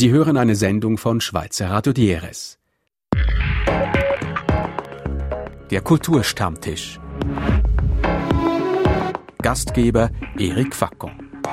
Sie hören eine Sendung von Schweizer Radio Dieres. Der Kulturstammtisch. Gastgeber Eric Facon.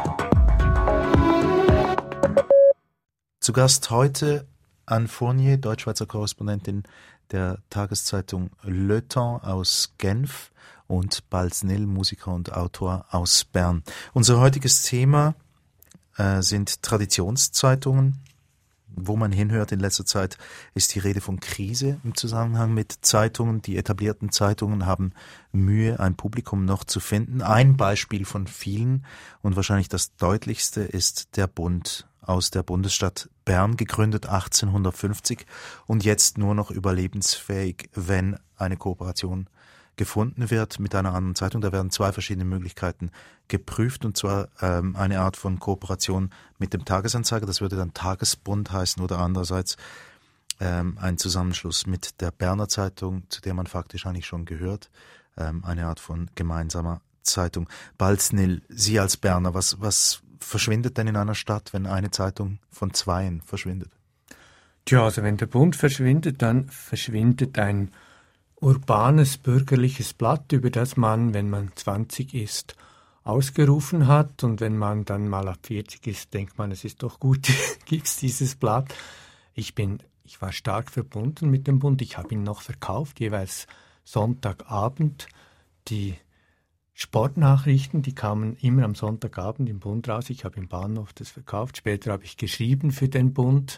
Zu Gast heute Anne Fournier, Deutschschweizer Korrespondentin der Tageszeitung Le Temps aus Genf, und Balz Nil, Musiker und Autor aus Bern. Unser heutiges Thema sind Traditionszeitungen. Wo man hinhört in letzter Zeit, ist die Rede von Krise im Zusammenhang mit Zeitungen. Die etablierten Zeitungen haben Mühe, ein Publikum noch zu finden. Ein Beispiel von vielen und wahrscheinlich das deutlichste ist der Bund aus der Bundesstadt Bern, gegründet 1850 und jetzt nur noch überlebensfähig, wenn eine Kooperation gefunden wird mit einer anderen Zeitung. Da werden zwei verschiedene Möglichkeiten geprüft, und zwar eine Art von Kooperation mit dem Tagesanzeiger, das würde dann Tagesbund heißen, oder andererseits ein Zusammenschluss mit der Berner Zeitung, zu der man faktisch eigentlich schon gehört, eine Art von gemeinsamer Zeitung. Balz Nil, Sie als Berner, was verschwindet denn in einer Stadt, wenn eine Zeitung von zweien verschwindet? Tja, also wenn der Bund verschwindet, dann verschwindet ein urbanes, bürgerliches Blatt, über das man, wenn man 20 ist, ausgerufen hat, und wenn man dann mal ab 40 ist, denkt man, es ist doch gut, gibt's dieses Blatt. Ich war stark verbunden mit dem Bund, ich habe ihn noch verkauft, jeweils Sonntagabend. Die Sportnachrichten, die kamen immer am Sonntagabend im Bund raus, ich habe im Bahnhof das verkauft, später habe ich geschrieben für den Bund.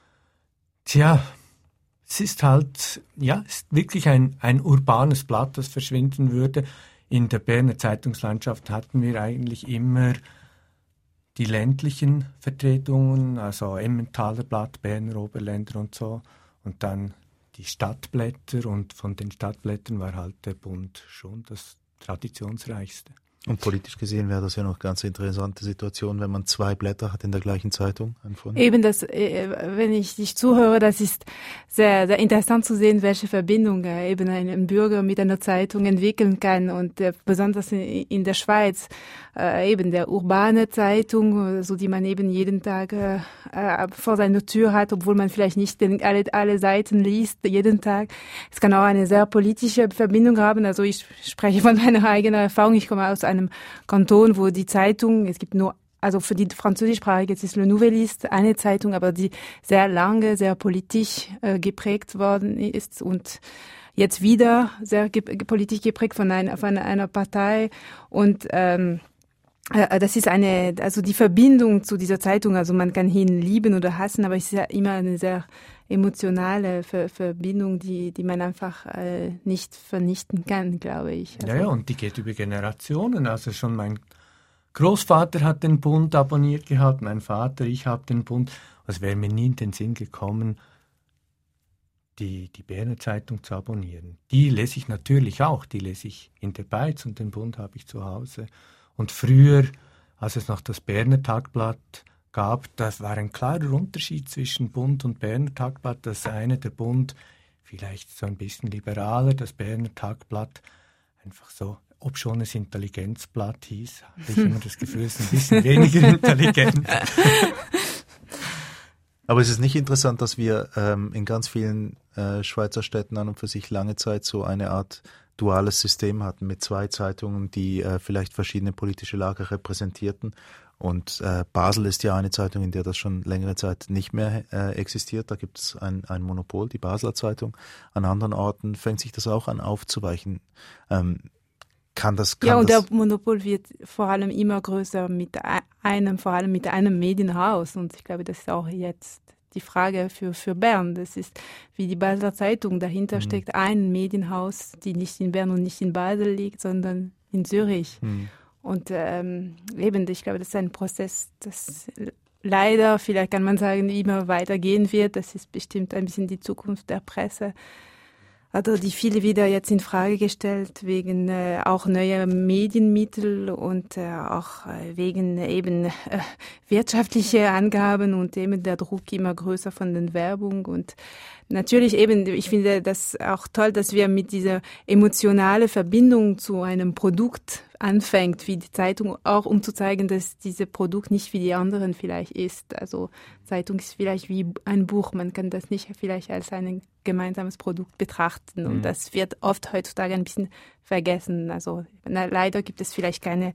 Tja, es ist halt, ja, es ist wirklich ein urbanes Blatt, das verschwinden würde. In der Berner Zeitungslandschaft hatten wir eigentlich immer die ländlichen Vertretungen, also Emmentaler Blatt, Berner Oberländer und so, und dann die Stadtblätter, und von den Stadtblättern war halt der Bund schon das traditionsreichste. Und politisch gesehen wäre das ja noch eine ganz interessante Situation, wenn man zwei Blätter hat in der gleichen Zeitung. Eben das, wenn ich dich zuhöre, das ist sehr, sehr interessant zu sehen, welche Verbindung eben ein Bürger mit einer Zeitung entwickeln kann, und besonders in der Schweiz eben der urbane Zeitung, so die man eben jeden Tag vor seiner Tür hat, obwohl man vielleicht nicht alle Seiten liest jeden Tag. Es kann auch eine sehr politische Verbindung haben. Also ich spreche von meiner eigenen Erfahrung. Ich komme aus einem Kanton, wo die Zeitung, es gibt nur, also für die Französischsprachige, jetzt ist Le Nouvelliste eine Zeitung, aber die sehr lange, sehr politisch geprägt worden ist und jetzt wieder sehr politisch geprägt von einer Partei, und das ist also die Verbindung zu dieser Zeitung, also man kann ihn lieben oder hassen, aber es ist ja immer eine sehr emotionale Verbindung, die man einfach nicht vernichten kann, glaube ich. Also ja, und die geht über Generationen. Also schon mein Großvater hat den Bund abonniert gehabt, mein Vater, ich habe den Bund. Es wäre mir nie in den Sinn gekommen, die Berner Zeitung zu abonnieren. Die lese ich natürlich auch, die lese ich in der Beiz, und den Bund habe ich zu Hause. Und früher, als es noch das Berner Tagblatt gab, das war ein klarer Unterschied zwischen Bund und Berner Tagblatt. Das eine, der Bund, vielleicht so ein bisschen liberaler, das Berner Tagblatt einfach so, ob schon es Intelligenzblatt hieß, habe ich immer das Gefühl, es ist ein bisschen weniger intelligent. Aber es ist nicht interessant, dass wir in ganz vielen Schweizer Städten an und für sich lange Zeit so eine Art duales System hatten mit zwei Zeitungen, die vielleicht verschiedene politische Lager repräsentierten. Und Basel ist ja eine Zeitung, in der das schon längere Zeit nicht mehr existiert. Da gibt es ein Monopol, die Basler Zeitung. An anderen Orten fängt sich das auch an aufzuweichen. Und der Monopol wird vor allem immer größer vor allem mit einem Medienhaus. Und ich glaube, das ist auch jetzt die Frage für Bern. Das ist wie die Basler Zeitung. Dahinter steckt ein Medienhaus, die nicht in Bern und nicht in Basel liegt, sondern in Zürich. Und eben, ich glaube, das ist ein Prozess, das leider, vielleicht kann man sagen, immer weitergehen wird. Das ist bestimmt ein bisschen die Zukunft der Presse. Also die viele wieder jetzt in Frage gestellt wegen auch neuer Medienmittel und auch wegen eben wirtschaftliche Angaben und eben der Druck immer größer von den Werbung. Und natürlich eben, ich finde das auch toll, dass wir mit dieser emotionalen Verbindung zu einem Produkt anfängt, wie die Zeitung, auch um zu zeigen, dass dieses Produkt nicht wie die anderen vielleicht ist. Also Zeitung ist vielleicht wie ein Buch, man kann das nicht vielleicht als ein gemeinsames Produkt betrachten und das wird oft heutzutage ein bisschen vergessen. Also leider gibt es vielleicht keine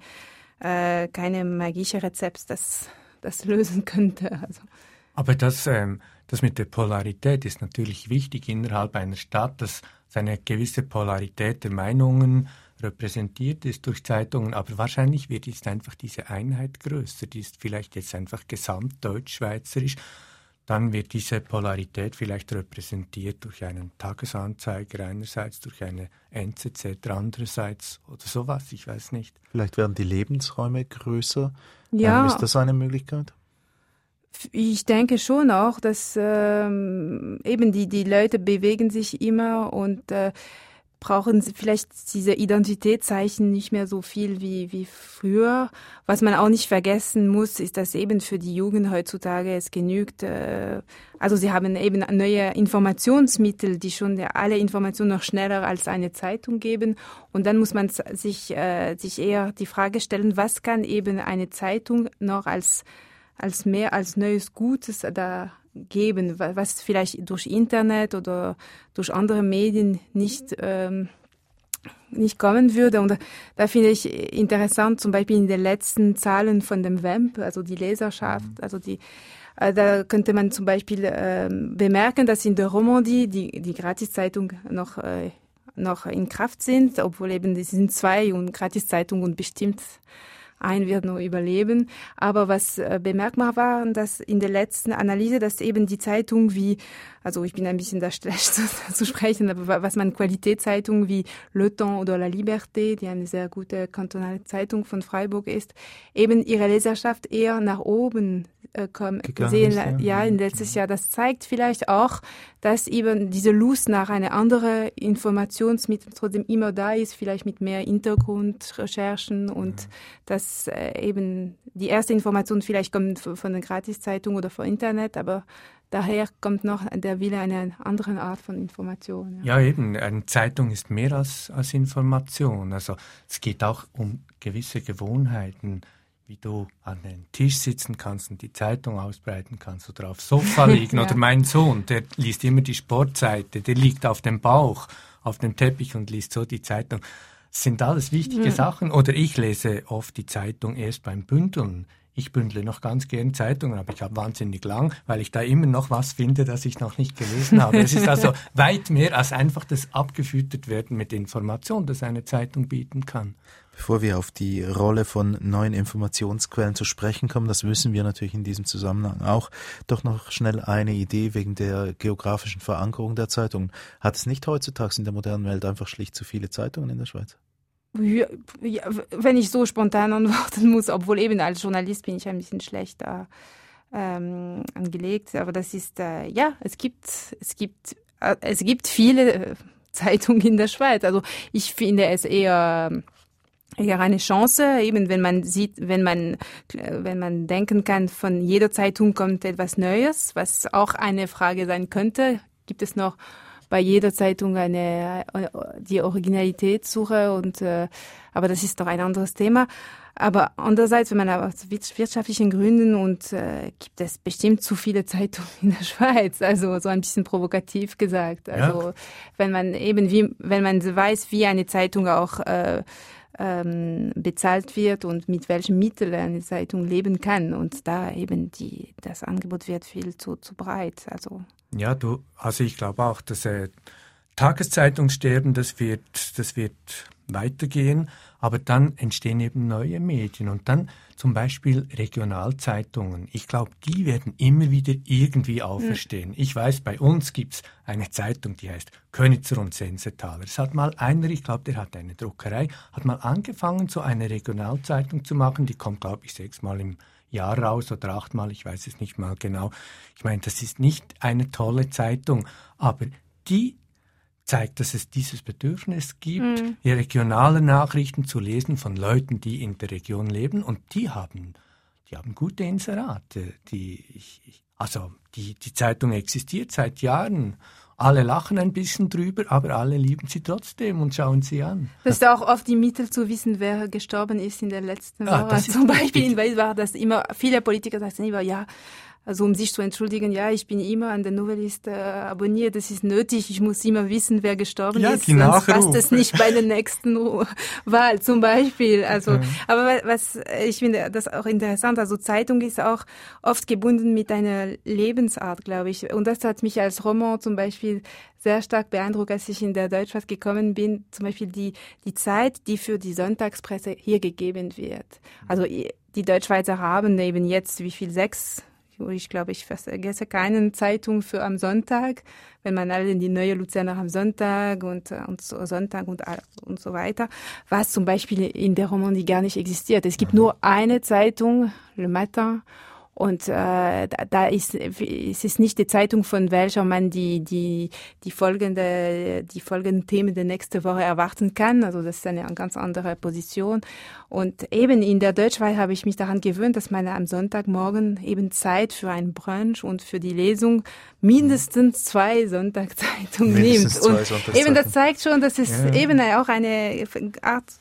magische Rezept, das lösen könnte. Also. Aber das mit der Polarität ist natürlich wichtig innerhalb einer Stadt, dass eine gewisse Polarität der Meinungen repräsentiert ist durch Zeitungen, aber wahrscheinlich wird jetzt einfach diese Einheit größer, die ist vielleicht jetzt einfach gesamtdeutsch-schweizerisch, dann wird diese Polarität vielleicht repräsentiert durch einen Tagesanzeiger einerseits, durch eine NZZ andererseits oder sowas, ich weiß nicht. Vielleicht werden die Lebensräume größer. Ja. Ist das eine Möglichkeit? Ich denke schon auch, dass eben die Leute bewegen sich immer und brauchen vielleicht diese Identitätszeichen nicht mehr so viel wie früher. Was man auch nicht vergessen muss, ist, dass eben für die Jugend heutzutage es genügt. Also sie haben eben neue Informationsmittel, die schon alle Informationen noch schneller als eine Zeitung geben. Und dann muss man sich eher die Frage stellen, was kann eben eine Zeitung noch als mehr als neues Gutes da geben, was vielleicht durch Internet oder durch andere Medien nicht kommen würde. Und da finde ich interessant, zum Beispiel in den letzten Zahlen von dem WEMP, also die Leserschaft, also da könnte man zum Beispiel bemerken, dass in der Romandie die Gratiszeitung noch in Kraft sind, obwohl eben es sind 2 und Gratiszeitungen und bestimmt ein wird nur überleben. Aber was bemerkbar war, dass in der letzten Analyse, dass eben die Zeitung wie, also ich bin ein bisschen da schlecht zu sprechen, aber was man Qualitätszeitungen wie Le Temps oder La Liberté, die eine sehr gute kantonale Zeitung von Freiburg ist, eben ihre Leserschaft eher nach oben sehen, in letztes Jahr. Das zeigt vielleicht auch, dass eben diese Lust nach einer anderen Informationsmittel trotzdem immer da ist, vielleicht mit mehr Hintergrundrecherchen und dass eben die erste Information vielleicht kommt von der Gratiszeitung oder vom Internet, aber daher kommt noch der Wille einer anderen Art von Information. Ja, eben. Eine Zeitung ist mehr als Information. Also es geht auch um gewisse Gewohnheiten, wie du an den Tisch sitzen kannst und die Zeitung ausbreiten kannst oder aufs Sofa liegen. Ja. Oder mein Sohn, der liest immer die Sportseite, der liegt auf dem Bauch, auf dem Teppich und liest so die Zeitung. Das sind alles wichtige Sachen. Oder ich lese oft die Zeitung erst beim Bündeln. Ich bündle noch ganz gern Zeitungen, aber ich habe wahnsinnig lang, weil ich da immer noch was finde, das ich noch nicht gelesen habe. Es ist also weit mehr als einfach das abgefüttert werden mit Information, das eine Zeitung bieten kann. Bevor wir auf die Rolle von neuen Informationsquellen zu sprechen kommen, das müssen wir natürlich in diesem Zusammenhang auch, doch noch schnell eine Idee wegen der geografischen Verankerung der Zeitungen. Hat es nicht heutzutage in der modernen Welt einfach schlicht zu viele Zeitungen in der Schweiz? Ja, wenn ich so spontan antworten muss, obwohl eben als Journalist bin ich ein bisschen schlechter angelegt, aber das ist, es gibt viele Zeitungen in der Schweiz. Also ich finde es eher eine Chance, eben wenn man sieht, wenn man denken kann, von jeder Zeitung kommt etwas Neues, was auch eine Frage sein könnte. Gibt es noch bei jeder Zeitung die Originalitätssuche aber das ist doch ein anderes Thema. Aber andererseits, wenn man aus wirtschaftlichen Gründen gibt es bestimmt zu viele Zeitungen in der Schweiz, also so ein bisschen provokativ gesagt. Also wenn man weiß, wie eine Zeitung auch bezahlt wird und mit welchen Mitteln eine Zeitung leben kann und da eben das Angebot wird viel zu breit. Also ja, ich glaube auch, dass Tageszeitungssterben, das wird weitergehen, aber dann entstehen eben neue Medien und dann zum Beispiel Regionalzeitungen. Ich glaube, die werden immer wieder irgendwie auferstehen. Ich weiß, bei uns gibt's eine Zeitung, die heißt Könitzer und Sensetaler. Es hat mal einer, ich glaube, der hat eine Druckerei, hat mal angefangen, so eine Regionalzeitung zu machen. Die kommt, glaube ich, 6-mal im Jahr raus oder 8-mal, ich weiß es nicht mal genau. Ich meine, das ist nicht eine tolle Zeitung, aber die zeigt, dass es dieses Bedürfnis gibt, die regionalen Nachrichten zu lesen von Leuten, die in der Region leben und die haben gute Inserate. Die Zeitung existiert seit Jahren Alle lachen ein bisschen drüber, aber alle lieben sie trotzdem und schauen sie an. Das ist auch oft die Mittel zu wissen, wer gestorben ist in der letzten Woche. Zum Beispiel in Wales war das immer, viele Politiker sagen immer, ja, also um sich zu entschuldigen, ja, ich bin immer an der Nouvelliste abonniert, das ist nötig, ich muss immer wissen, wer gestorben ist, sonst passt es nicht bei der nächsten Wahl zum Beispiel. Also, aber was ich finde das auch interessant, also Zeitung ist auch oft gebunden mit einer Lebensart, glaube ich. Und das hat mich als Roman zum Beispiel sehr stark beeindruckt, als ich in der Deutschschweiz gekommen bin, zum Beispiel die Zeit, die für die Sonntagspresse hier gegeben wird. Also die Deutschschweizer haben eben jetzt, 6? Ich glaube, ich vergesse keine Zeitung für am Sonntag, wenn man alle die neue Luzerner am Sonntag und Sonntag und so weiter, was zum Beispiel in der Romandie gar nicht existiert. Es gibt nur eine Zeitung, Le Matin, und da ist es nicht die Zeitung, von welcher man die folgenden Themen der nächsten Woche erwarten kann. Also das ist eine ganz andere Position. Und eben in der Deutschschweiz habe ich mich daran gewöhnt, dass man am Sonntagmorgen eben Zeit für ein Brunch und für die Lesung mindestens 2 Sonntagszeitungen nimmt. Und eben das zeigt schon, dass es eben auch eine Art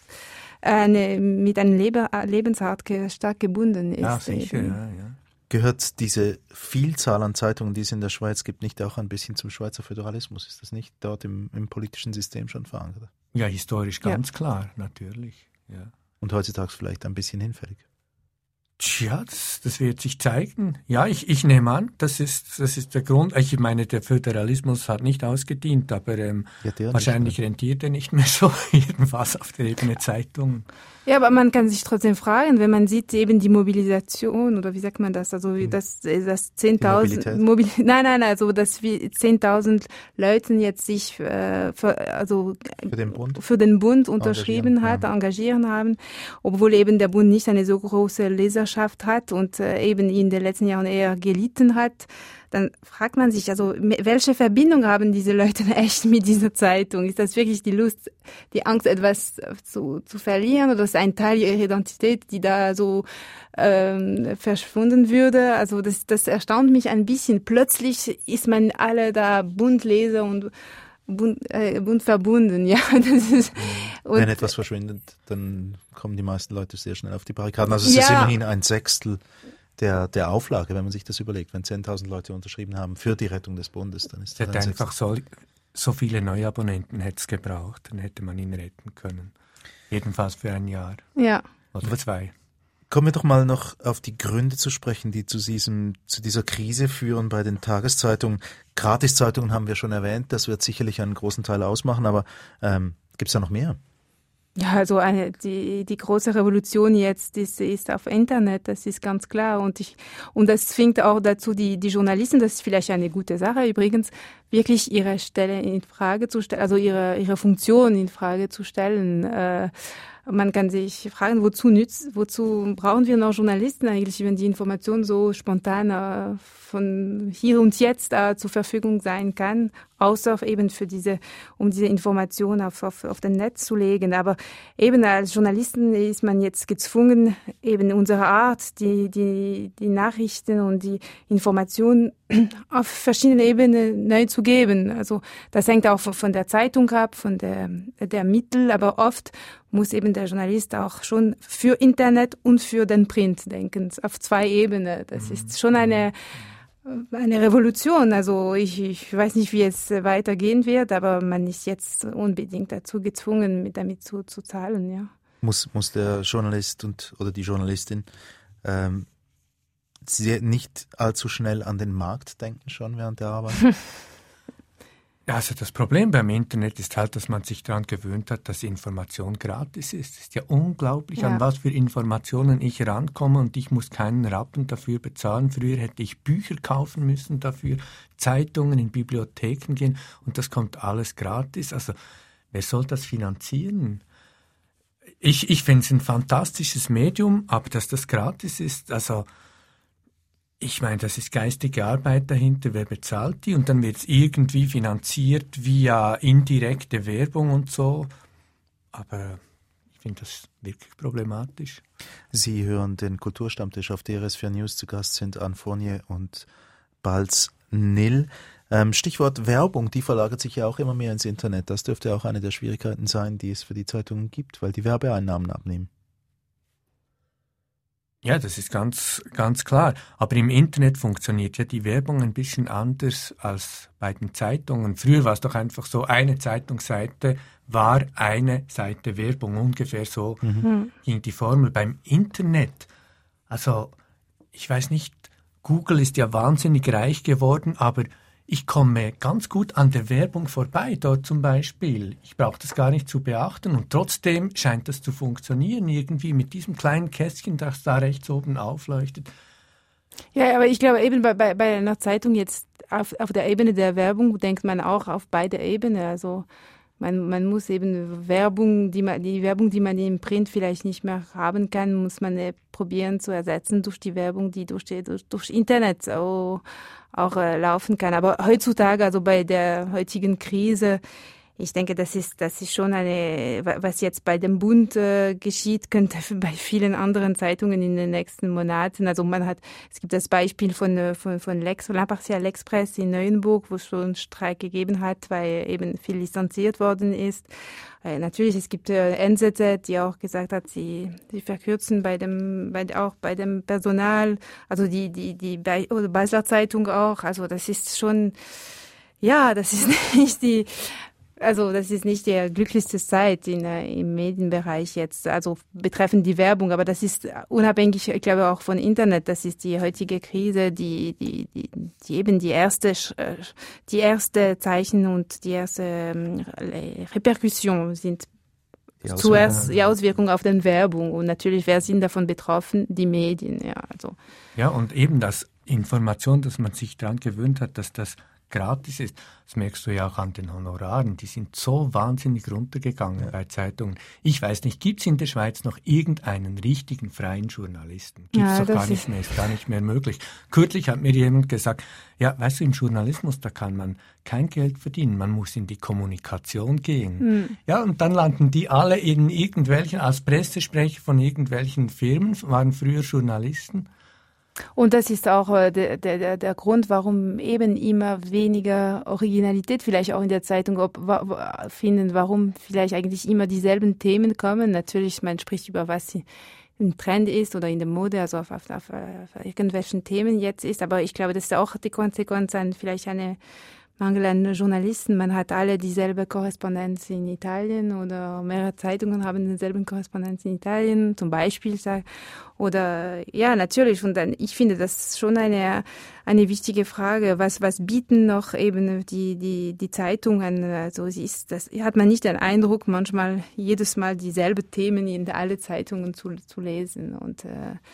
mit einer Lebensart stark gebunden ist. Ja, sicher, ja. Gehört diese Vielzahl an Zeitungen, die es in der Schweiz gibt, nicht auch ein bisschen zum Schweizer Föderalismus? Ist das nicht dort im politischen System schon verankert? Ja, historisch ganz klar, natürlich. Ja. Und heutzutage vielleicht ein bisschen hinfällig? Tja, das wird sich zeigen. Ja, ich nehme an, das ist der Grund. Ich meine, der Föderalismus hat nicht ausgedient, aber wahrscheinlich rentiert er nicht mehr so, jedenfalls auf der Ebene Zeitung. Ja, aber man kann sich trotzdem fragen, wenn man sieht eben die Mobilisation, oder wie sagt man das, also das 10.000, also dass wir 10.000 Leuten jetzt sich für den Bund unterschrieben engagieren haben, obwohl eben der Bund nicht eine so große Leserschaft hat und eben in den letzten Jahren eher gelitten hat. Dann fragt man sich, also welche Verbindung haben diese Leute echt mit dieser Zeitung? Ist das wirklich die Lust, die Angst, etwas zu verlieren, oder ist ein Teil ihrer Identität, die da so verschwunden würde? Also das erstaunt mich ein bisschen. Plötzlich ist man alle da Bundleser und Bund verbunden, ja. Wenn etwas verschwindet, dann kommen die meisten Leute sehr schnell auf die Barrikaden. Also es ist immerhin 1/6 der Auflage, wenn man sich das überlegt. Wenn 10.000 Leute unterschrieben haben für die Rettung des Bundes, dann ist das hätte einfach so viele Neuabonnenten hätte es gebraucht, dann hätte man ihn retten können. Jedenfalls für ein Jahr. Ja. Oder 2. Kommen wir doch mal noch auf die Gründe zu sprechen, die zu dieser Krise führen bei den Tageszeitungen. Gratiszeitungen haben wir schon erwähnt, das wird sicherlich einen großen Teil ausmachen, aber gibt es da noch mehr? Ja, also die große Revolution jetzt ist auf Internet, das ist ganz klar. Und das zwingt auch dazu, die Journalisten, das ist vielleicht eine gute Sache übrigens, wirklich ihre Stelle in Frage zu stellen, also ihre Funktion in Frage zu stellen. Man kann sich fragen, wozu brauchen wir noch Journalisten eigentlich, wenn die Information so spontan von hier und jetzt zur Verfügung sein kann, außer eben um diese Information auf den Netz zu legen. Aber eben als Journalisten ist man jetzt gezwungen, eben unsere Art, die Nachrichten und die Informationen auf verschiedenen Ebenen neu zu geben. Also das hängt auch von der Zeitung ab, von der Mittel, aber oft muss eben der Journalist auch schon für Internet und für den Print denken, auf 2 Ebenen. Das ist schon eine Revolution. Also ich weiß nicht, wie es weitergehen wird, aber man ist jetzt unbedingt dazu gezwungen, damit zu zahlen, ja. Muss der Journalist oder die Journalistin nicht allzu schnell an den Markt denken schon während der Arbeit? Also das Problem beim Internet ist halt, dass man sich daran gewöhnt hat, dass Information gratis ist. Es ist ja unglaublich, an was für Informationen ich rankomme, und ich muss keinen Rappen dafür bezahlen. Früher hätte ich Bücher kaufen müssen dafür, Zeitungen, in Bibliotheken gehen, und das kommt alles gratis. Also wer soll das finanzieren? Ich finde es ein fantastisches Medium, aber dass das gratis ist, also ich meine, das ist geistige Arbeit dahinter, wer bezahlt die? Und dann wird es irgendwie finanziert via indirekte Werbung und so. Aber ich finde das wirklich problematisch. Sie hören den Kulturstammtisch, auf DRS4 News. Zu Gast sind Anne Fournier und Balz Nil. Stichwort Werbung, die verlagert sich ja auch immer mehr ins Internet. Das dürfte auch eine der Schwierigkeiten sein, die es für die Zeitungen gibt, weil die Werbeeinnahmen abnehmen. Ja, das ist ganz, ganz klar. Aber im Internet funktioniert ja die Werbung ein bisschen anders als bei den Zeitungen. Früher war es doch einfach so, eine Zeitungsseite war eine Seite Werbung. Ungefähr so ging die Formel. Beim Internet, also ich weiß nicht, Google ist ja wahnsinnig reich geworden, aber ich komme ganz gut an der Werbung vorbei, dort zum Beispiel. Ich brauche das gar nicht zu beachten und trotzdem scheint das zu funktionieren, irgendwie mit diesem kleinen Kästchen, das da rechts oben aufleuchtet. Ja, aber ich glaube eben bei einer Zeitung jetzt auf der Ebene der Werbung denkt man auch auf beide Ebenen. Also man muss eben die Werbung, die man im Print vielleicht nicht mehr haben kann, muss man probieren zu ersetzen durch die Werbung, die durch Internet auch laufen kann. Aber heutzutage, also bei der heutigen Krise, ich denke, das ist schon was jetzt bei dem Bund geschieht, könnte bei vielen anderen Zeitungen in den nächsten Monaten. Also es gibt das Beispiel von L'Impartial Express in Neuenburg, wo es schon einen Streik gegeben hat, weil eben viel lizenziert worden ist. Natürlich, es gibt NZZ, die auch gesagt hat, sie verkürzen auch bei dem Personal, also die Basler Zeitung auch. Also das ist schon, ja, das ist nicht die glücklichste Zeit im Medienbereich jetzt, also betreffend die Werbung, aber das ist unabhängig, ich glaube auch von Internet, das ist die heutige Krise, die eben die erste Zeichen und die erste Reperkussion sind zuerst die Auswirkungen auf den Werbung und natürlich, wer sind davon betroffen? Die Medien, ja, also. Ja, und eben das Information, dass man sich daran gewöhnt hat, dass das gratis ist, das merkst du ja auch an den Honoraren. Die sind so wahnsinnig runtergegangen bei Zeitungen. Ich weiß nicht, gibt es in der Schweiz noch irgendeinen richtigen freien Journalisten? Gibt es doch gar nicht mehr, ist gar nicht mehr möglich. Kürzlich hat mir jemand gesagt, ja, weißt du, im Journalismus, da kann man kein Geld verdienen, man muss in die Kommunikation gehen. Ja, und dann landen die alle in irgendwelchen, als Pressesprecher von irgendwelchen Firmen, waren früher Journalisten. Und das ist auch der Grund, warum eben immer weniger Originalität vielleicht auch in der Zeitung finden, warum vielleicht eigentlich immer dieselben Themen kommen. Natürlich, man spricht über was im Trend ist oder in der Mode, also auf irgendwelchen Themen jetzt ist. Aber ich glaube, das ist auch die Konsequenz an vielleicht eine Mangel an Journalisten. Man hat alle dieselbe Korrespondenz in Italien oder mehrere Zeitungen haben dieselben Korrespondenz in Italien, zum Beispiel. Oder ja, natürlich. Und dann, ich finde das schon eine wichtige Frage. Was bieten noch eben die Zeitungen? Also hat man nicht den Eindruck, manchmal jedes Mal dieselbe Themen in alle Zeitungen zu lesen. Und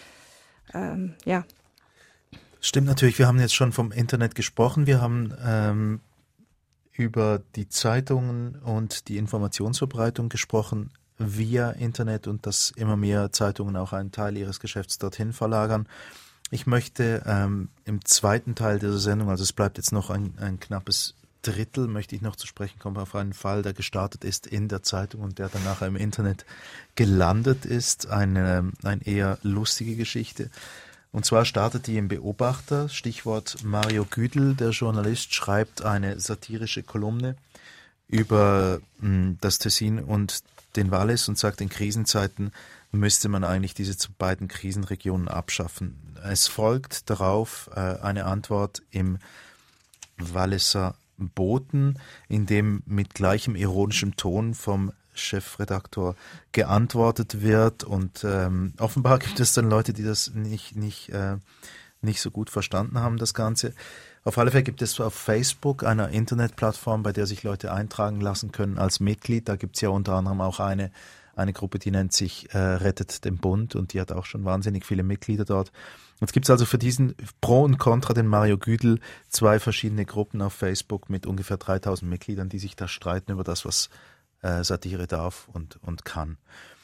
ja. Stimmt natürlich, wir haben jetzt schon vom Internet gesprochen, wir haben über die Zeitungen und die Informationsverbreitung gesprochen via Internet und dass immer mehr Zeitungen auch einen Teil ihres Geschäfts dorthin verlagern. Ich möchte im zweiten Teil dieser Sendung, also es bleibt jetzt noch ein knappes Drittel, möchte ich noch zu sprechen kommen auf einen Fall, der gestartet ist in der Zeitung und der dann nachher im Internet gelandet ist. Eine eher lustige Geschichte. Und zwar startet die im Beobachter, Stichwort Mario Güdel, der Journalist, schreibt eine satirische Kolumne über das Tessin und den Wallis und sagt, in Krisenzeiten müsste man eigentlich diese beiden Krisenregionen abschaffen. Es folgt darauf eine Antwort im Walliser Boten, in dem mit gleichem ironischem Ton vom Chefredaktor geantwortet wird und offenbar gibt es dann Leute, die das nicht so gut verstanden haben, das Ganze. Auf alle Fälle gibt es auf Facebook, einer Internetplattform, bei der sich Leute eintragen lassen können als Mitglied. Da gibt es ja unter anderem auch eine Gruppe, die nennt sich Rettet den Bund und die hat auch schon wahnsinnig viele Mitglieder dort. Jetzt gibt es also für diesen Pro und Contra den Mario Güdel 2 verschiedene Gruppen auf Facebook mit ungefähr 3000 Mitgliedern, die sich da streiten über das, was Satire darf und kann.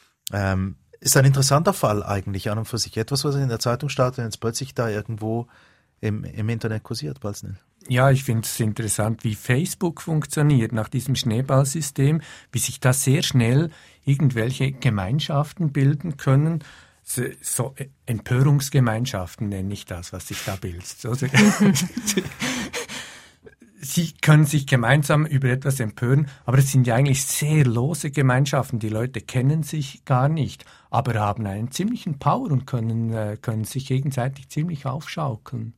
Ist ein interessanter Fall eigentlich an und für sich. Etwas, was in der Zeitung startet und jetzt plötzlich da irgendwo im Internet kursiert, Balznil. Ja, ich finde es interessant, wie Facebook funktioniert nach diesem Schneeballsystem, wie sich da sehr schnell irgendwelche Gemeinschaften bilden können. So Empörungsgemeinschaften nenne ich das, was sich da bildet. sie können sich gemeinsam über etwas empören, aber es sind ja eigentlich sehr lose Gemeinschaften. Die Leute kennen sich gar nicht, aber haben einen ziemlichen Power und können sich gegenseitig ziemlich aufschaukeln.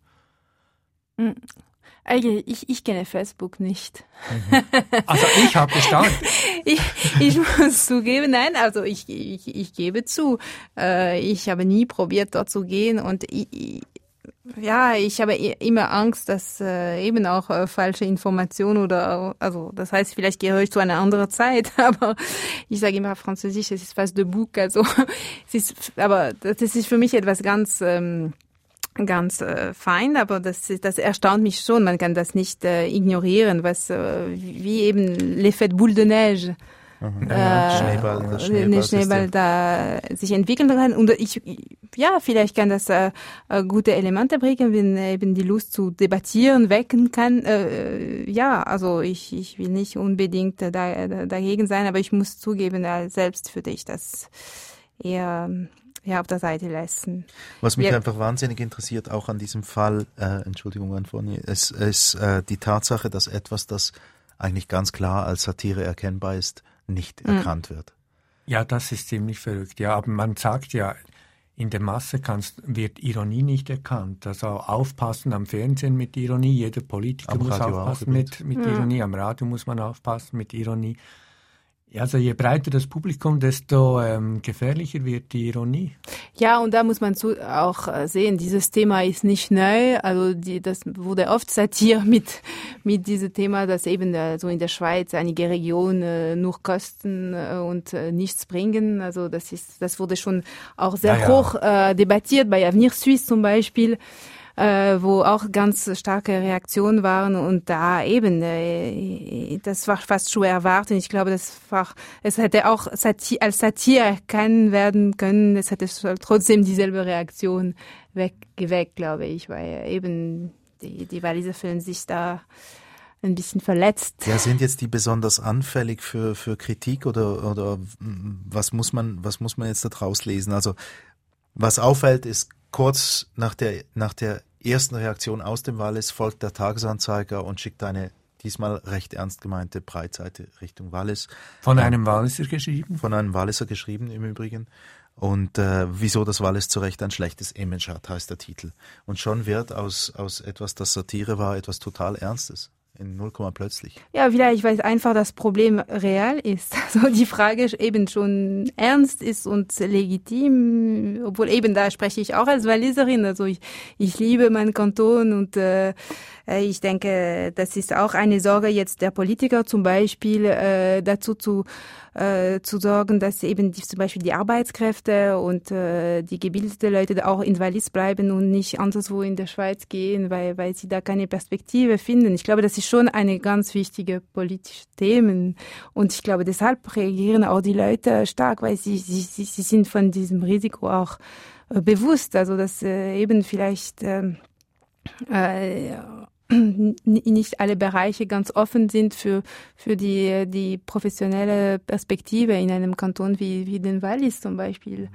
Eigentlich, ich kenne Facebook nicht. Also ich habe gestaunt. Ich muss zugeben, nein, also ich gebe zu, ich habe nie probiert, dort zu gehen und ich habe immer Angst, dass eben auch falsche Informationen oder, also das heißt, vielleicht gehöre ich zu einer anderen Zeit, aber ich sage immer auf Französisch, es ist fast de bouc, also aber das ist für mich etwas ganz fein, aber das erstaunt mich schon. Man kann das nicht ignorieren, was wie eben l'effet boule de neige. Schneeball da sich entwickeln kann. Und vielleicht kann das gute Elemente bringen, wenn eben die Lust zu debattieren wecken kann. Also ich will nicht unbedingt dagegen sein, aber ich muss zugeben, selbst würde ich das eher auf der Seite lassen. Was mich einfach wahnsinnig interessiert, auch an diesem Fall, Entschuldigung, Antonie, ist die Tatsache, dass etwas, das eigentlich ganz klar als Satire erkennbar ist, nicht erkannt wird. Ja, das ist ziemlich verrückt. Ja, aber man sagt ja, in der Masse wird Ironie nicht erkannt. Also aufpassen am Fernsehen mit Ironie, jeder Politiker muss aufpassen mit Ironie, am Radio muss man aufpassen mit Ironie. Also je breiter das Publikum, desto gefährlicher wird die Ironie. Ja, und da muss man auch sehen, dieses Thema ist nicht neu. Also das wurde oft Satire mit diesem Thema, dass eben so in der Schweiz einige Regionen nur kosten und nichts bringen. Also das wurde schon auch sehr hoch debattiert bei Avenir Suisse zum Beispiel. Wo auch ganz starke Reaktionen waren und da eben, das war fast schwer erwartet. Ich glaube, es hätte auch als Satire erkannt werden können. Es hätte trotzdem dieselbe Reaktion geweckt, glaube ich, weil eben die Waliser fühlen sich da ein bisschen verletzt. Ja, sind jetzt die besonders anfällig für Kritik oder was muss man jetzt da draus lesen? Also, was auffällt, ist kurz nach der ersten Reaktion aus dem Wallis folgt der Tagesanzeiger und schickt eine diesmal recht ernst gemeinte Breitseite Richtung Wallis. Von einem Walliser geschrieben? Von einem Walliser geschrieben im Übrigen. Und wieso das Wallis zu Recht ein schlechtes Image hat, heißt der Titel. Und schon wird aus etwas, das Satire war, etwas total Ernstes. In 0, plötzlich. Ja, vielleicht, weil einfach das Problem real ist. Also die Frage eben schon ernst ist und legitim, obwohl eben da spreche ich auch als Walliserin. Also ich liebe meinen Kanton und ich denke, das ist auch eine Sorge jetzt der Politiker zum Beispiel, dazu zu sorgen, dass eben zum Beispiel die Arbeitskräfte und die gebildeten Leute auch in Wallis bleiben und nicht anderswo in der Schweiz gehen, weil sie da keine Perspektive finden. Ich glaube, das ist schon eine ganz wichtige politische Themen und ich glaube, deshalb reagieren auch die Leute stark, weil sie sind von diesem Risiko auch bewusst, also dass eben vielleicht nicht alle Bereiche ganz offen sind für die professionelle Perspektive in einem Kanton wie den Wallis zum Beispiel.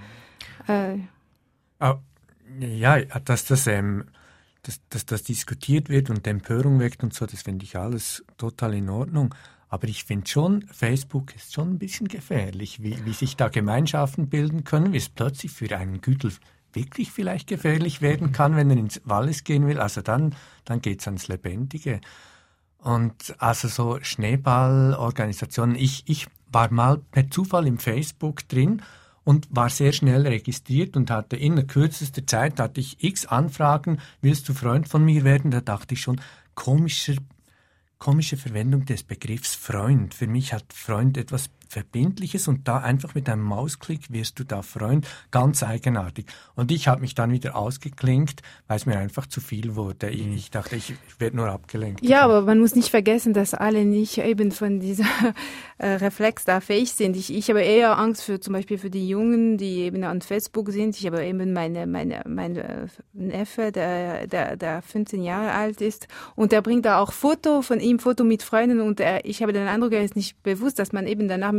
Dass das diskutiert wird und Empörung weckt und so, das finde ich alles total in Ordnung. Aber ich finde schon, Facebook ist schon ein bisschen gefährlich, wie sich da Gemeinschaften bilden können, wie es plötzlich für einen Gütel wirklich vielleicht gefährlich werden kann, wenn er ins Wallis gehen will. Also dann geht's ans Lebendige. Und also so Schneeballorganisationen. Ich war mal per Zufall im Facebook drin und war sehr schnell registriert und hatte in kürzester Zeit x Anfragen. Willst du Freund von mir werden? Da dachte ich schon, komische Verwendung des Begriffs Freund. Für mich hat Freund etwas Verbindliches und da einfach mit einem Mausklick wirst du da Freund, ganz eigenartig. Und ich habe mich dann wieder ausgeklinkt, weil es mir einfach zu viel wurde. Ich dachte, ich werde nur abgelenkt. Ja, aber man muss nicht vergessen, dass alle nicht eben von dieser Reflex da fähig sind. Ich habe eher Angst zum Beispiel für die Jungen, die eben an Facebook sind. Ich habe eben meine Neffe, der 15 Jahre alt ist und der bringt da auch Foto von ihm, Foto mit Freunden und ich habe den Eindruck, er ist nicht bewusst, dass man eben danach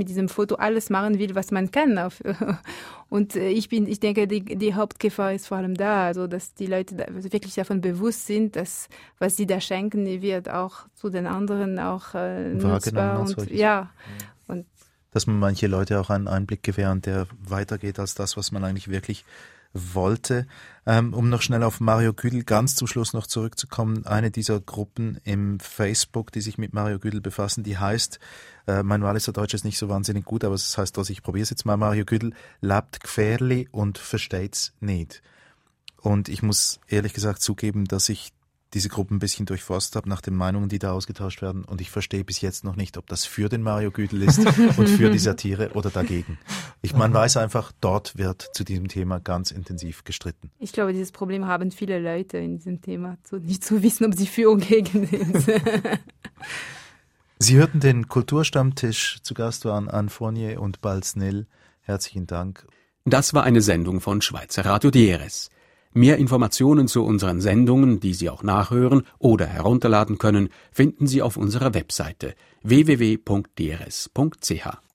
mit diesem Foto alles machen will, was man kann. Und ich denke, die Hauptgefahr ist vor allem da, also dass die Leute wirklich davon bewusst sind, dass was sie da schenken, wird auch zu den anderen auch nutzbar. Und und dass man manche Leute auch einen Einblick gewähren, der weitergeht als das, was man eigentlich wirklich wollte. Um noch schnell auf Mario Güdel ganz zum Schluss noch zurückzukommen, eine dieser Gruppen im Facebook, die sich mit Mario Güdel befassen, die heißt, mein Walliser Deutsch ist nicht so wahnsinnig gut, aber es heißt, ich probiere es jetzt mal, Mario Güdel lebt gefährlich und versteht's nicht. Und ich muss ehrlich gesagt zugeben, dass ich diese Gruppe ein bisschen durchforstet habe nach den Meinungen, die da ausgetauscht werden. Und ich verstehe bis jetzt noch nicht, ob das für den Mario Güdel ist und für die Satire oder dagegen. Man weiß einfach, dort wird zu diesem Thema ganz intensiv gestritten. Ich glaube, dieses Problem haben viele Leute in diesem Thema, nicht zu wissen, ob sie für oder gegen sind. Sie hörten den Kulturstammtisch. Zu Gast waren Anne Fournier und Balz Nil. Herzlichen Dank. Das war eine Sendung von Schweizer Radio DRS. Mehr Informationen zu unseren Sendungen, die Sie auch nachhören oder herunterladen können, finden Sie auf unserer Webseite www.drs.ch.